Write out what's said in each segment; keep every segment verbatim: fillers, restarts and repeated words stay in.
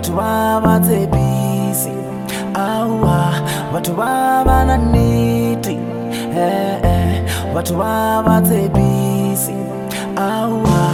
batho ba ba tshepisi awa batho ba ba na nnete eh eh batho ba ba tshepisi awa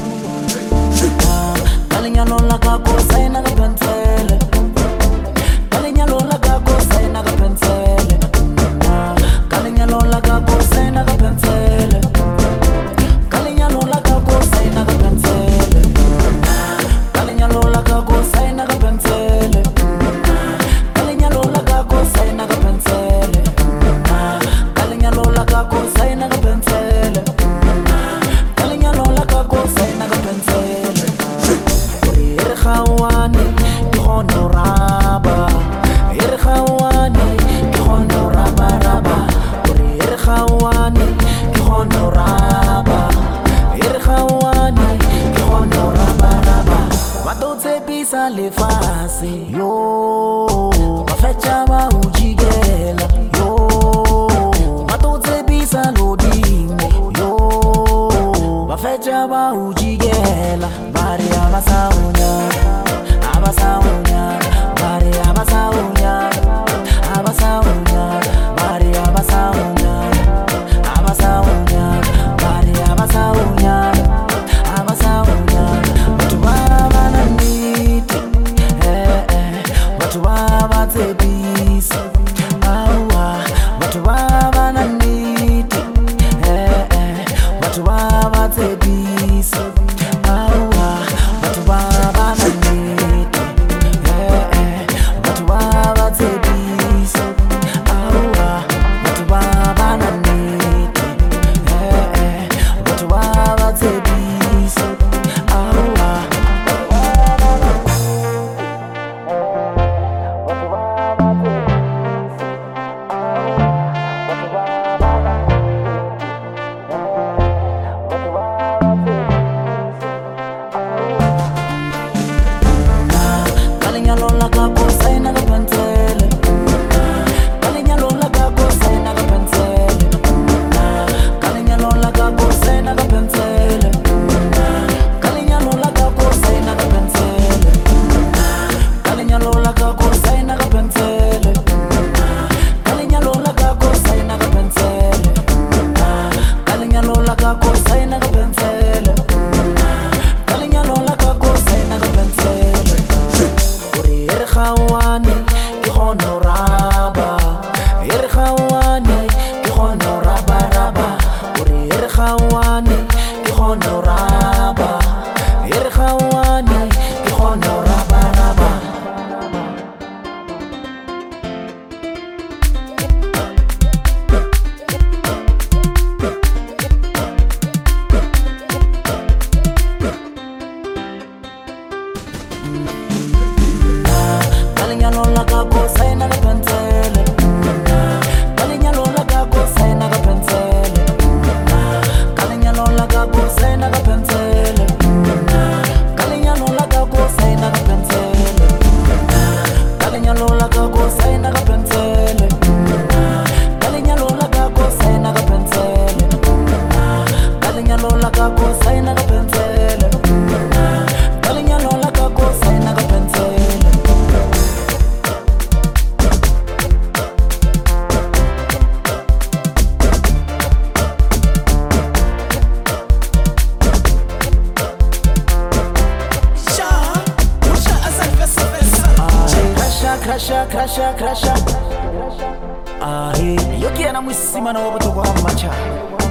ka lenyalo la gago saena ka pensele ka lenyalo la gago saena ka pensele ka lenyalo la gago saena ka pensele ka lenyalo la gago saena ka pensele ka lenyalo la gago saena ka pensele ka lenyalo la gago saena ka pensele ka lenyalo la gago saena ka pensele ka lenyalo la gago saena ka pensele re khawani ke gona raba re khawani ke gona raba raba re khawani ke gona raba re khawani ke gona raba raba ba to tshepisa lefase yo ba fetša ba ujigela yo ba to tshepisa lodimo yo ba fetša ba ujigela bari abasaunya abasaunya bari abasaunya abasaunya bari abasaunya abasaunya bari abasaunya abasaunya batho ba ba na nnete eh eh batho ba ba tshepisi awa batho ba ba na nnete eh eh batho ba ba tshepisi awa batho ba ba na nnete eh eh batho ba ba tshepisi awa batho ba ba na nnete eh eh batho ba ba tshepisi awa ka lenyalo la gago saena ka pensele ka lenyalo la gago saena ka pensele ka lenyalo la gago saena ka pensele ka lenyalo la gago saena ka pensele ka lenyalo la gago saena ka pensele ka lenyalo la gago saena ka pensele ka lenyalo la gago saena ka pensele ka lenyalo la gago saena ka pensele re khawani ke gona raba re khawani ke gona raba raba re khawani ke gona raba re khawani ke gona raba raba ka lenyalo la gago saena ka pensele ka lenyalo la gago saena ka pensele ka lenyalo la gago saena ka pensele ka lenyalo la gago saena ka pensele ka lenyalo la gago saena ka pensele ka lenyalo la gago saena ka pensele ka lenyalo la gago saena ka pensele ka lenyalo la gago saena ka pensele Crasha, crasha, crasha. Ah, hey, yo quiero na mwisima na wabato kwa macha.